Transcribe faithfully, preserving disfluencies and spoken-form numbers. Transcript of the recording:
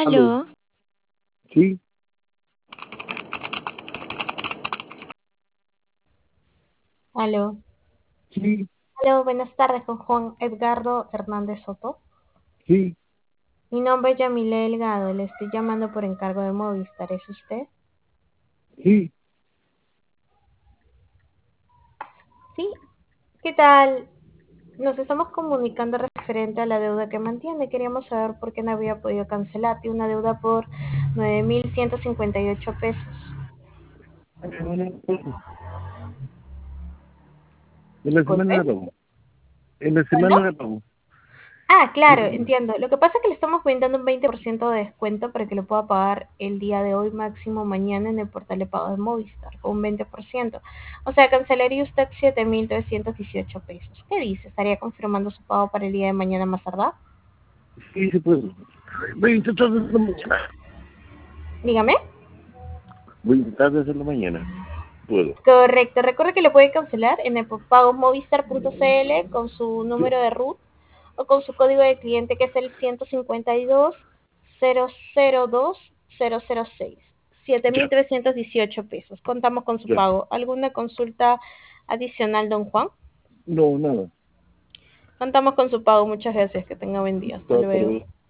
Aló, Aló, sí, aló, sí, aló, buenas tardes con Juan Edgardo Hernández Soto. sí, Mi nombre es Yamile Delgado, le estoy llamando por encargo de Movistar, ¿es usted? sí. Sí, ¿qué tal? Nos estamos comunicando referente a la deuda que mantiene. Queríamos saber por qué no había podido cancelar. Tiene una deuda por nueve mil ciento cincuenta y ocho pesos. En la semana Disculpe. de pago. En la ¿Cuándo? semana de pago. Ah, claro, En- entiendo. Lo que pasa es que le estamos brindando un veinte por ciento de descuento para que lo pueda pagar el día de hoy, máximo mañana, en el portal de pago de Movistar, con un veinte por ciento. O sea, cancelaría usted siete mil trescientos dieciocho pesos. ¿Qué dice? ¿Estaría confirmando su pago para el día de mañana más tardar? Sí, se puede. Voy a intentar de hacerlo mañana. Dígame. Voy a intentar de hacerlo mañana. Puedo. Correcto. Recuerde que lo puede cancelar en el pago movistar punto c l con su número de RUT o con su código de cliente que es el ciento cincuenta y dos cero cero dos cero cero seis. siete mil Ya, trescientos dieciocho pesos. Contamos con su ya. pago. ¿Alguna consulta adicional, don Juan? No, nada. Contamos con su pago. Muchas gracias. Que tenga buen día. Hasta Hasta luego. luego.